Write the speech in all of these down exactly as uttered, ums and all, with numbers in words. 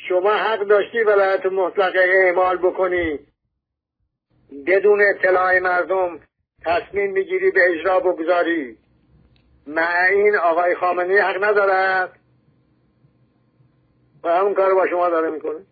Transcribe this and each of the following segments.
شما حق داشتی ولایت مطلقه اعمال بکنی، بدون اطلاع مردم تصمیم میگیری به اجرا بگذاری. مع این آقای خامنه‌ای حق ندارد و همون کار با شما داره میکنه.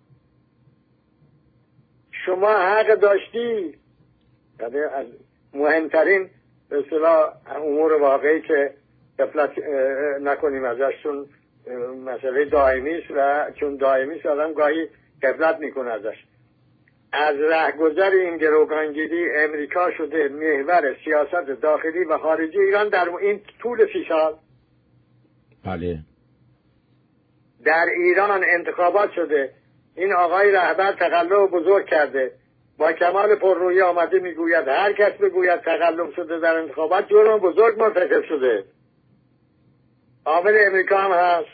شما حق داشتی، یعنی از مهمترین به اصطلاح امور واقعی که غفلت نکنیم ازش، چون مسئله دائمی است و چون دائمی است آدم گاهی غفلت میکنه ازش. از رهگذر این گروگانگیری امریکا شده محور سیاست داخلی و خارجی ایران در این طول سی سال. بله. در ایران انتخابات شده، این آقای رهبر تقلب بزرگ کرده، با کمال پررویی آمده میگوید هر کس بگوید تقلب شده در انتخابات جرم بزرگ مرتکب شده. عامل امریکا هم هست.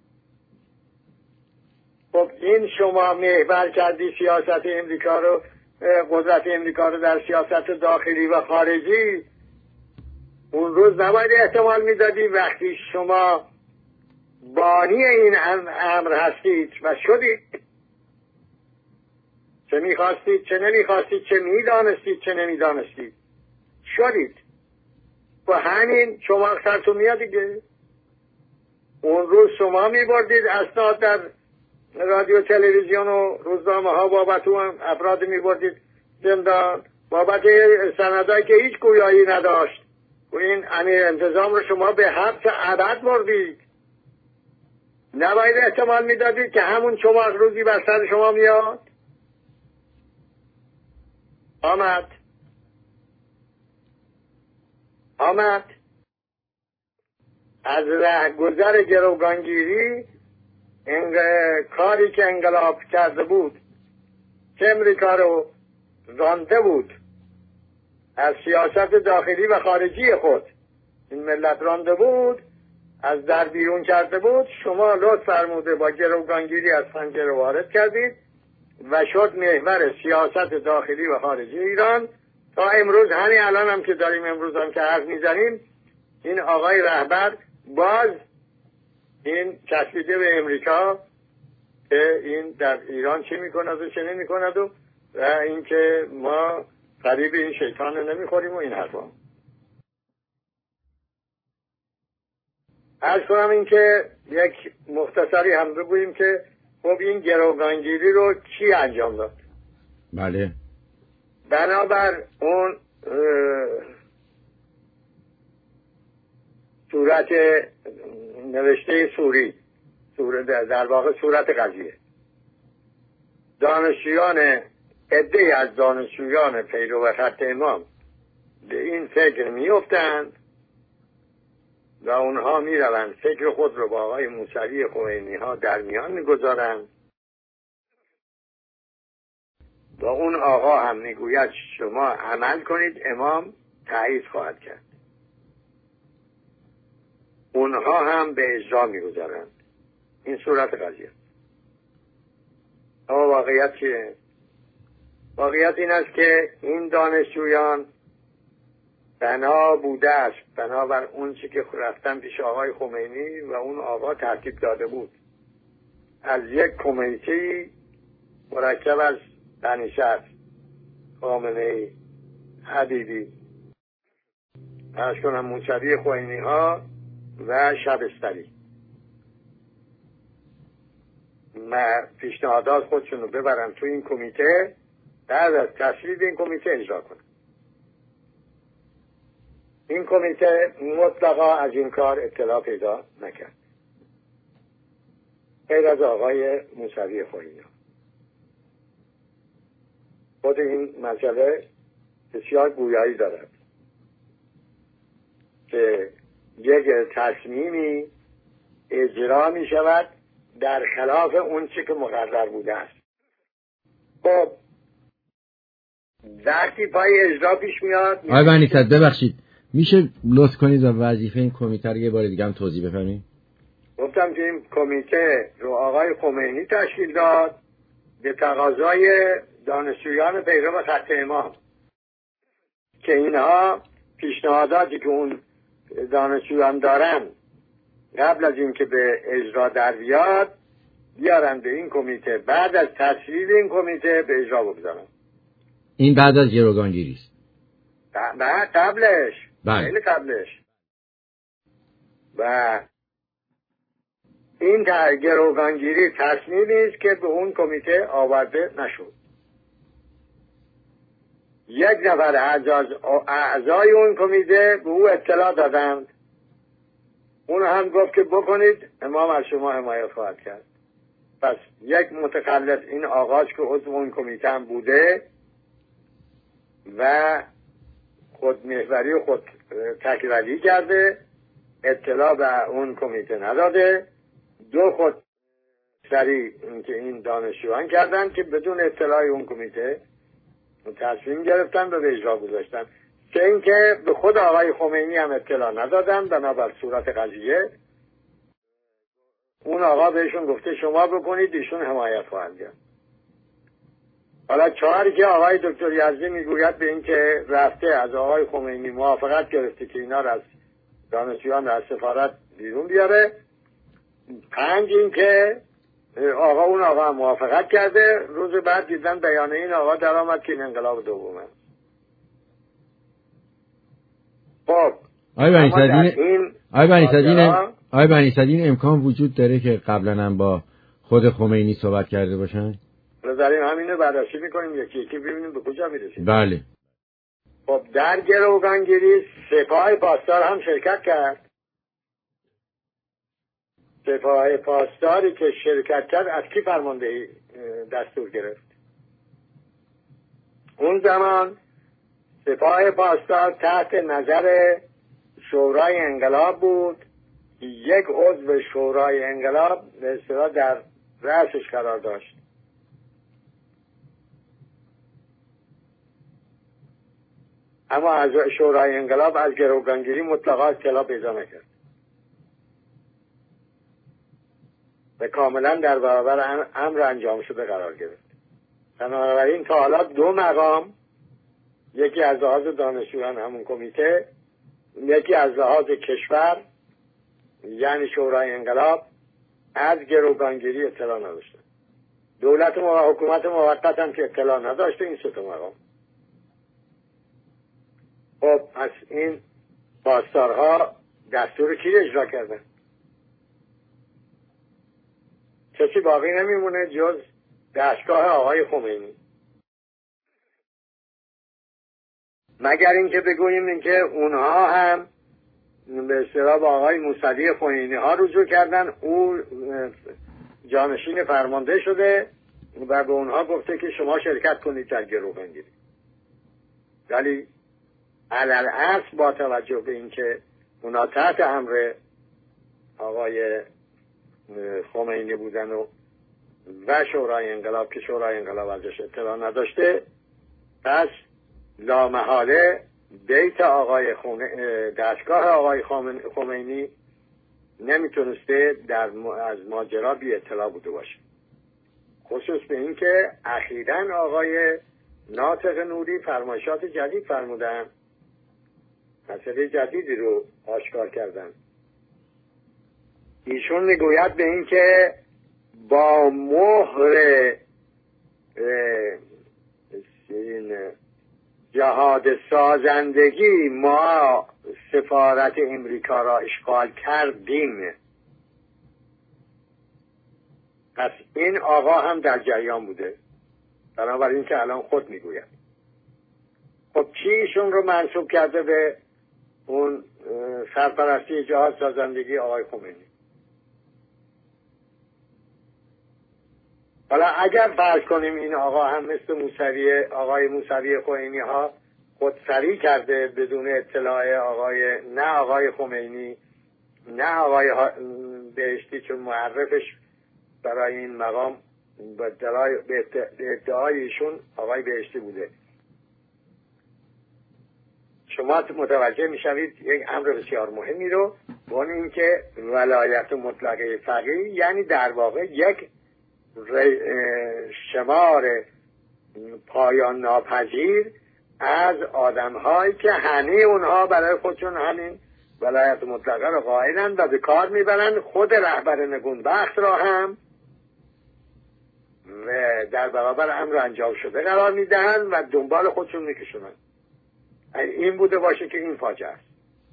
خب این شما محور کردی سیاست امریکا رو، قدرت امریکا رو در سیاست داخلی و خارجی. اون روز نباید احتمال میدادی وقتی شما بانی این امر هستید و شدید، چه میخواستید چه نمیخواستید، چه میدانستید چه نمیدانستید، شدید. و همین شما سرتون میاد دیگه. اون روز شما میبردید اسناد در رادیو تلویزیون و روزنامه ها بابت اون افراد میبردید زندان بابت سندایی که هیچ گویایی نداشت و این امیر انتظام رو شما به حبس ابد بردید. نباید احتمال میدادید که همون شما روزی بر سر شما میاد؟ آمد آمد از رهگذر گروگانگیری این کاری که انقلاب کرده بود، که امریکا رو رانده بود از سیاست داخلی و خارجی خود، این ملت رانده بود، از در بیرون کرده بود، شما لطف فرموده با گروگانگیری از پنجره وارد کردید و شد محور سیاست داخلی و خارجی ایران. تا امروز، همین الان هم که داریم امروز هم که حرف میزنیم، این آقای رهبر باز این چسبیده به امریکا که این در ایران چه میکند و چه نمیکند و و اینکه ما فریب این شیطان رو نمیخوریم و این حرفا. عرض کنم این که یک مختصری هم بگوییم که خب این گروگانگیری رو کی انجام داد؟ بله. بنابر اون صورت نوشته سوری، صورت در واقع صورت قضیه، دانشجویان عده‌ای از دانشجویان پیرو خط امام به این فکر میافتند و اونها میروند فکر خود رو با آقای موسوی خمینی ها در میان میگذارند و اون آقا هم میگوید شما عمل کنید، امام تایید خواهد کرد. اونها هم به اجرا میگذارند. این صورت قضیه. اما واقعیت چیه؟ واقعیت این است که این دانشجویان بنا بوده است، بنابر اون چی که رفتن پیش آقای خمینی و اون آقا ترتیب داده بود، از یک کمیته مرکب از دانشجو، خامنه‌ای، حبیبی، از کنم موسوی خمینی ها و شبستری، پیشنهادات خودشون رو ببرن تو این کمیته، بعد از تصویب این کمیته اجرا کنن. این کمیته مطلقا از این کار اطلاع پیدا نکرد غیر از آقای موسوی خمینی. خود این مسئله بسیار گویایی دارد که یک تصمیمی اجرا می شود در خلاف اون چی که مقرر بوده است. خب وقتی پای اجرا پیش میاد، آقای بنی صدر ببخشید میشه لطف کنید و وظیفه این کمیته رو یه بار دیگه هم توضیح بفرمایید؟ گفتم که این کمیته رو آقای خمینی تشکیل داد به تقاضای دانشجویان پیرو خط امام که اینها پیشنهاداتی که اون دانشجویان دارن قبل از اینکه به اجرا در بیاد بیارن به این کمیته، بعد از تصویب این کمیته به اجرا بگذارن. این بعد از گروگانگیری است؟ نه قبلش، بله خیلی قبلش. و این گروگانگیری تصمیمی است که به اون کمیته آورده نشد. یک نفر از اعضای اون کمیته به او اطلاع دادند، اون هم گفت که بکنید، امام از شما حمایت خواهد کرد. پس یک متخلف، این آقاش که عضو اون کمیته هم بوده و خود محوری و خود تکراری کرده، اطلاع به اون کمیته نداده. دو خود سری که این دانشجویان کردن که بدون اطلاع اون کمیته تصمیم گرفتن و به اجرا گذاشتن. که اینکه به خود آقای خمینی هم اطلاع ندادن، بنابر صورت قضیه اون آقا بهشون گفته شما بکنید، ایشون حمایت خواهند کرد. حالا چهاری که آقای دکتر یزدی میگوید به این که رفته از آقای خمینی موافقت گرفته که اینا را از دانشجویان را از سفارت بیرون بیاره. پنج این که آقا اون آقا موافقت کرده. روز بعد دیدن بیانیه این آقا در آمد که این انقلاب دومه. خب آقای بنی صدین آقای بنی صدین آقای بنی صدین امکان وجود داره که قبلا هم با خود خمینی صحبت کرده باشن؟ بذاریم همینو بررسی میکنیم یکی یکی ببینیم به کجا میرسیم. بله. خب در گروگانگیری سپاه پاسدار هم شرکت کرد. سپاه پاسداری که شرکت کرد از کی فرماندهی دستور گرفت؟ اون زمان سپاه پاسدار تحت نظر شورای انقلاب بود. یک عضو شورای انقلاب به اصطلاح در رأسش قرار داشت. اما از شورای انقلاب از گروگانگیری مطلقا اطلاع پیدا نکرد و کاملا در برابر امر انجام شده قرار گرفت. بنابراین تا حالا دو مقام، یکی از لحاظ دانشجویان همون کمیته، یکی از لحاظ کشور یعنی شورای انقلاب، از گروگانگیری اطلاع نداشته. دولت و حکومت موقت هم که اطلاع نداشته. این سه تا مقام. خب از این پاسدارها دستور کی اجرا کردن؟ کسی باقی نمیمونه جز دستگاه آقای خمینی، مگر اینکه بگوییم اینکه اونها هم به اصطلاح با آقای موسوی خمینی ها رجوع کردن. او جانشین فرمانده شده و به اونها گفته که شما شرکت کنید در گروگانگیری. ولی علل اصل با توجه به اینکه اونا تحت امر آقای خمینی بودن و و شورای انقلاب که شورای انقلاب ازش اطلاع نداشته، پس لامحاله بیت آقای خمینی، دستگاه آقای خمینی نمیتونسته در از ماجرا بی اطلاع بوده باشه. خصوص به این که اخیراً آقای ناطق نوری فرمایشات جدید فرمودن، مسئله جدیدی رو آشکار کردن. ایشون میگوید به این که با مهر این جهاد سازندگی ما سفارت امریکا را اشغال کردیم. پس این آقا هم در جریان بوده، بنابراین که الان خود میگوید. خب چی ایشون رو منسوب کرده به اون سرپرستی جهاد سازندگی آقای خمینی؟ حالا اگر فرض کنیم این آقا هم مثل موسوی آقای موسوی خمینی ها خودسری کرده بدون اطلاع آقای نه آقای خمینی نه آقای بهشتی، چون معرفش برای این مقام به ادعای ایشون آقای بهشتی بوده. شما متوجه میشوید یک امر بسیار مهمی رو، اون این که ولایت مطلقه فقیه یعنی در واقع یک شمار پایان ناپذیر از آدم‌هایی که همه اونها برای خودشون همین ولایت مطلقه رو قائلن و به کار میبرن. خود رهبر نگونبخت را هم در برابر امر انجام شده قرار میدهند و دنبال خودشون میکشونن. این بوده باشه که این فاجعه است.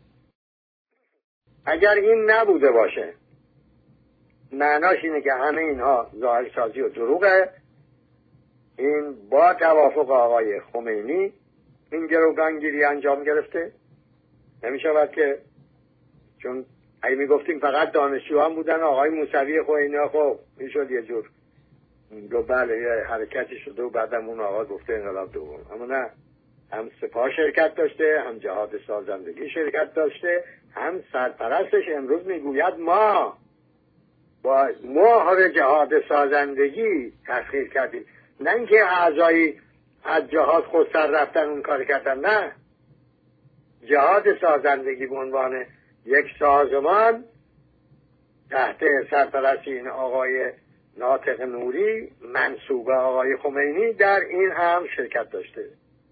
اگر این نبوده باشه معناش اینه که همه اینها ظاهرسازی و دروغه. این با توافق آقای خمینی این گروگانگیری انجام گرفته. نمیشود که چون اگه میگفتیم فقط دانشجویان بودن آقای موسوی خو اینا خب میشد یه جور دو بله یه حرکتی شده و بعدم اون آقا گفته انقلاب دوم. اما نه، هم سپاه شرکت داشته، هم جهاد سازندگی شرکت داشته، هم سرپرستش امروز میگوید ما با مهر جهاد سازندگی تسخیر کردیم. نه اینکه اعضایی از جهاد خود سر رفتن اون کار کردن، نه، جهاد سازندگی به عنوان یک سازمان تحت سرپرستی این آقای ناطق نوری منسوب آقای خمینی در این هم شرکت داشته.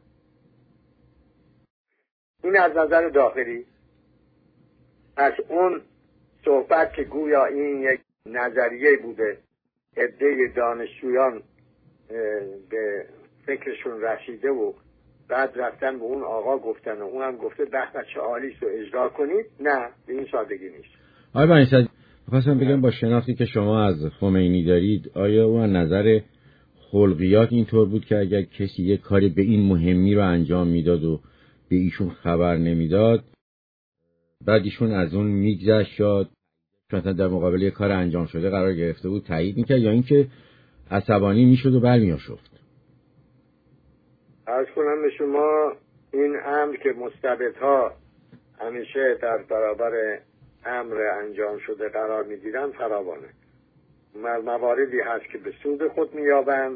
این از نظر داخلی. از اون صحبت که گویا این یک نظریه بوده، عده دانشجویان به فکرشون رسیده و بعد رفتن به اون آقا گفتن و اون هم گفته به بچه عالیست و اجرا کنید، نه، به این سادگی نیست. آقای بنی صدین، می‌خواستم بگم با شناختی که شما از خمینی دارید، آیا او از نظر خلقیات اینطور بود که اگر کسی یک کاری به این مهمی رو انجام میداد و به ایشون خبر نمیداد بعد ایشون از اون میگذشت شد چون در مقابل یک کار انجام شده قرار گرفته بود تایید میکرد، یا اینکه عصبانی میشد و برمیاشفت؟ عرض کنم به شما این امر که مستبدها همیشه در برابر امر انجام شده قرار میگیرن فراوانه. مواردی هست که به سود خود مییابند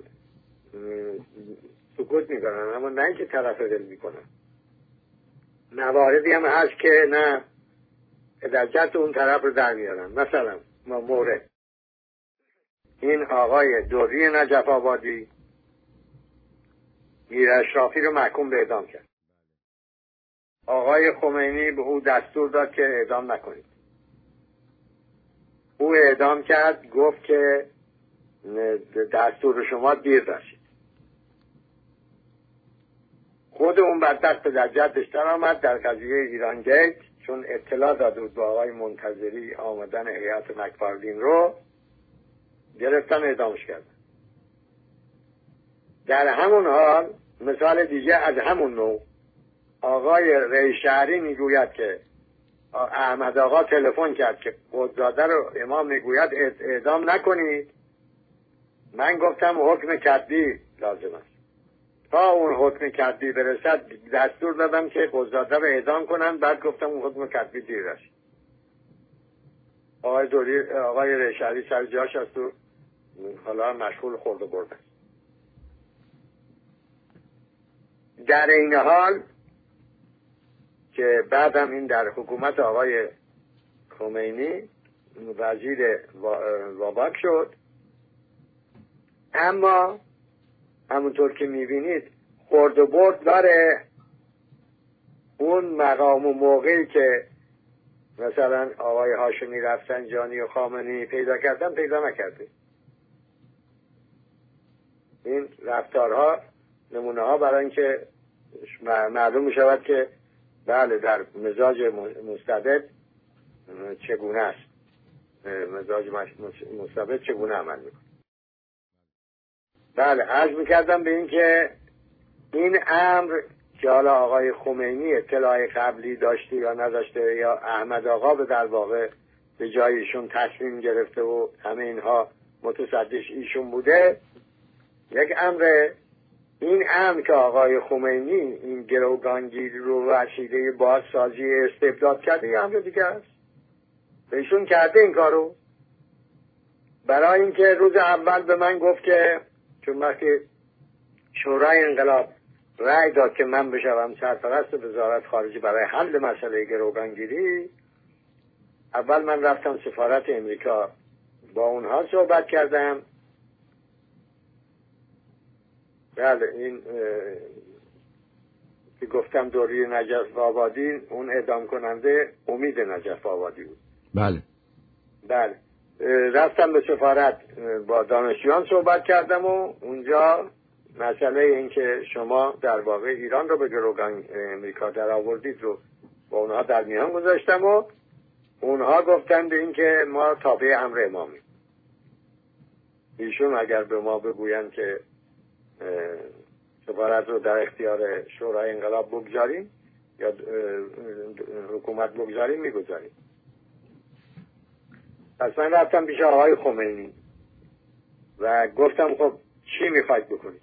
سکوت میکنن، اما نه اینکه طرف دل میکنن. مواردی هم هست که نه در جهت اون طرف رو در میارن. مثلا ما مورد این آقای دوری نجف آبادی میر اشرافی رو محکوم به اعدام کرد. آقای خمینی به او دستور داد که اعدام نکنید. او اعدام کرد، گفت که دستور شما دیر رسید. خود اون بدبخت به در جدش در آمد در قضیه ایران گیت، چون اطلاع داده بود با آقای منتظری آمدن هیئت مکفاردین رو، گرفتن اعدامش کردن. در همون حال مثال دیگه از همون نوع آقای ریشهری میگوید که احمد آقا تلفن کرد که قدزاده رو امام میگوید اعدام نکنید. من گفتم حکم کتبی لازم است. تا اون حکم کتبی برسد دستور دادم که قدزاده رو اعدام کنن، بعد گفتم اون حکم کتبی دیر رسید. آقای دوری آقای ریشهری سر جاش است و حالا مشغول خورد و برد است. در این حال که بعدم این در حکومت آقای خمینی وزیر وابک شد، اما همونطور که میبینید خورد و برد داره. اون مقام و موقعی که مثلا آقای هاشمی رفسنجانی و خامنه‌ای پیدا کردن پیدا نکرده. این رفتارها نمونه ها برای اینکه معلوم میشود که بله در مزاج مستبد چگونه است، مزاج مستبد چگونه عمل میکنه. بله عرض میکردم به این که این امر که حالا آقای خمینی اطلاع قبلی داشته یا نداشته یا احمد آقا به در واقع به جای ایشون تصمیم گرفته و همه اینها متصدیش ایشون بوده، یک امر. این امر که آقای خمینی این گروگانگیری رو وسیله بازسازی استبداد کرده یه امر دیگه است. ایشون کرده این کارو. برای اینکه روز اول به من گفت که چون وقتی شورای انقلاب رأی داد که من بشوم سرپرست وزارت خارجه برای حل مسئله گروگانگیری، اول من رفتم سفارت امریکا با اونها صحبت کردم. بله این که گفتم دوری نجف آبادی اون اعدام کننده امید نجف آبادی بود. بله بله رفتم به سفارت با دانشجویان صحبت کردم و اونجا مسئله این که شما در واقع ایران رو به گروگان امریکا در آوردید رو با اونها در میان گذاشتم و اونها گفتند این که ما تابع امر امامی. ایشون اگر به ما بگویند که سفارت رو در اختیار شورای انقلاب بگذاریم یا حکومت بگذاریم میگذاریم. پس من رفتم پیش آقای خمینی و گفتم خب چی میخواید بکنید؟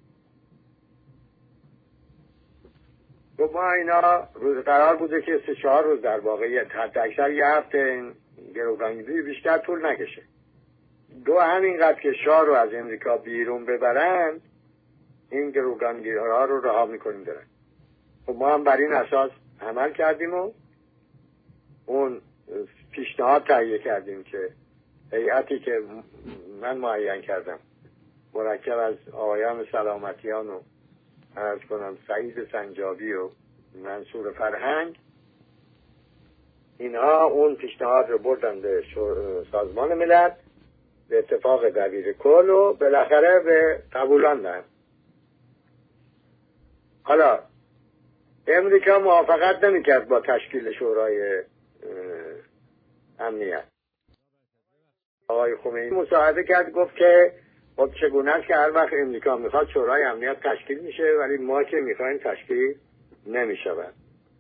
خب ما اینا روز قرار بوده که سه چهار روز در واقع حتی اکثر یه هفته گروگانگیری بیشتر طول نکشه. دو همینقدر که شاه رو از امریکا بیرون ببرن این گروگانگیرها رو رها میکنیم دارن. خب ما هم بر این اساس عمل کردیم و اون پیشنهاد تهیه کردیم که هیئتی که من معین کردم مرکب از آقایان سلامتیان و عرض کنم سعید سنجابی و منصور فرهنگ، اینها اون پیشنهاد رو بردن به سازمان ملل به اتفاق دبیر کل و بالاخره به قبولاندن. حالا امریکا موافقت نمیکرد با تشکیل شورای امنیت. آقای خمینی مساعده کرد، گفت که خب چگونه است که هر وقت امریکا میخواد شورای امنیت تشکیل میشه ولی ما که میخوایم تشکیل نمیشود.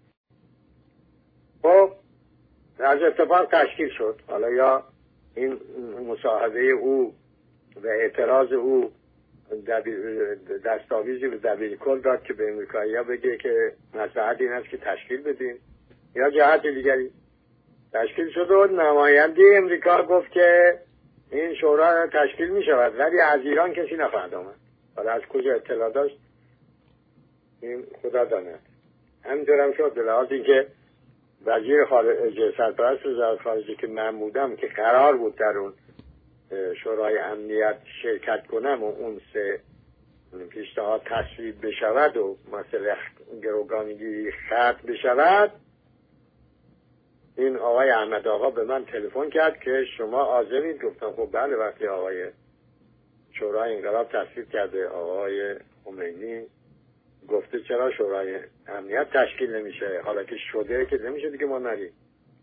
خب از اتفاق تشکیل شد. حالا یا این مساعده او و اعتراض او دستاویزی به دبیر کل داد که به امریکایی‌ها بگه که مصلحت این است که تشکیل بدیم یا جهت دیگری. تشکیل شد و نماینده امریکا گفت که این شورا تشکیل می شود ولی از ایران کسی نخواهد آمد. حالا از کجا اطلاع داشت این خدا داند. همینطور هم شد. به لحاظ اینکه وزیر خارجه سرپرست وزارت خارجه که من بودم که قرار بود در اون شورای امنیت شرکت کنم و اون سه پیشنهاد تصویب بشود و مسئله گروگانگیری ختم بشود، این آقای احمد آقا به من تلفن کرد که شما عازمید؟ گفتم خب بله. وقتی آقای شورای انقلاب تصویب کرده آقای خمینی گفته چرا شورای امنیت تشکیل نمیشه، حالا که شده که نمیشه دیگه ما نریم.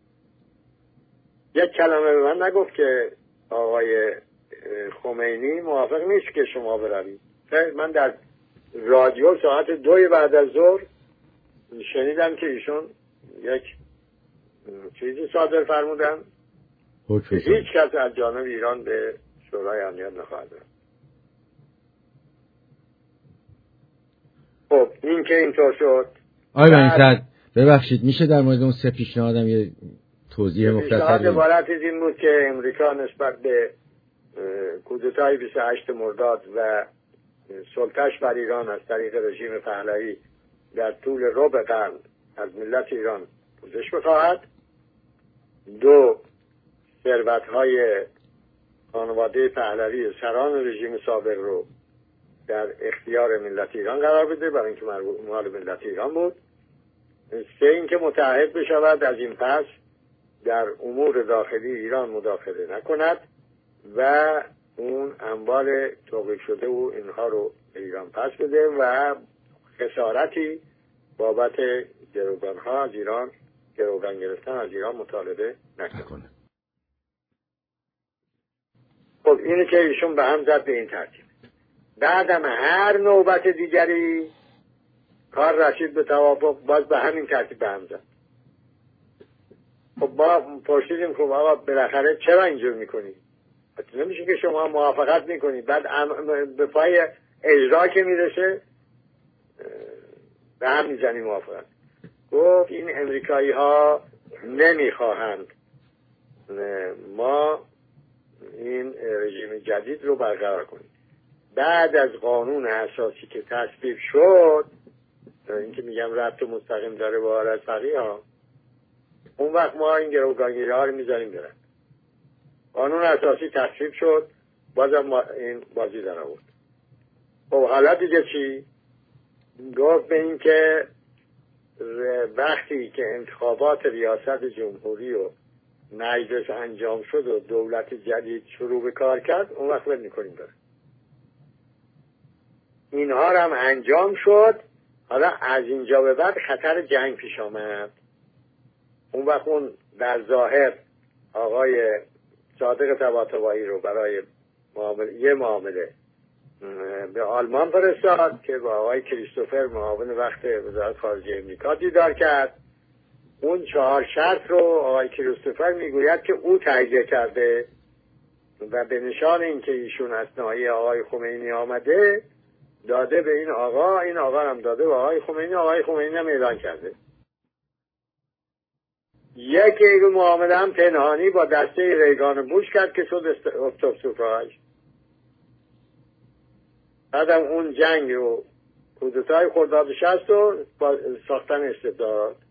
یک کلمه به من نگفت که آقای خمینی موافق نیست که شما بروید. من در رادیو ساعت دوی بعد از ظهر شنیدم که ایشون یک چیزی صادر فرمودن هیچ کس از جانب ایران به شورای امنیت نخواهد رفت. خب این که اینطور شد. آقای بنی‌صدر ببخشید میشه در مورد اون سه پیشنهادم یه توضیح مختصری؟ پیشنهاد عبارت از این بود که امریکا نسبت به کودتای بیست و هشتم مرداد و سلطه‌اش بر ایران از طریق رژیم پهلوی در طول ربع قرن از ملت ایران پوزش بخواهد. دو، ثروت‌های خانواده پهلوی سران رژیم سابق رو در اختیار ملت ایران قرار بده برای اینکه مال ملت ایران بود. سه، اینکه متعهد بشود از این پس در امور داخلی ایران مداخله نکند و اون اموال توقیف شده و اینها رو ایران پس بده و خسارتی بابت گروگان‌ها از ایران، گروگان گرفتن از ایران مطالبه نکنه. خب اینه که ایشون به هم زد به این ترتیب. بعدم هر نوبت دیگری کار رسید به توافق باز به همین ترتیب به هم زد. خب ما پرسیدیم خب آقا بالاخره چرا اینجور میکنی؟ نمیشه که شما موافقت میکنی بعد به پای اجرا که میرسه به هم میزنی موافقت. گفت این امریکایی ها نمیخواهند ما این رژیم جدید رو برقرار کنیم. بعد از قانون اساسی که تصویب شد، این که میگم ربط مستقیم داره با حالت فقیه ها، اون وقت ما این گروگانگیری ها رو میذاریم برن. قانون اساسی تصویب شد، بازم ما این بازی در آورد. خب حالا دیگه چی؟ گفت به این که وقتی که انتخابات ریاست جمهوری رو مجلس انجام شد و دولت جدید شروع به کار کرد، اون وقت ول میکنیم داره. اینها هم انجام شد. حالا از اینجا به بعد خطر جنگ پیش آمد. اون وقت اون در ظاهر آقای صادق طباطبایی رو برای معامله یه معامله به آلمان فرستاد که با آقای کریستوفر معاون وقت وزارت خارجه امریکا دیدار کرد. اون چهار شرط رو آقای کریستوفر میگوید که او تهیه کرده و به نشان اینکه ایشون اثنایی آقای خمینی آمده داده به این آقا، این آقا هم داده به آقای خمینی، آقای خمینی هم اعلان کرده. یک معامله هم پنهانی با دسته ریگان بوش کرد که شد اکتبر سورپرایز. بعدم اون جنگ رو کودتای خرداد شصت رو با ساختن استبداد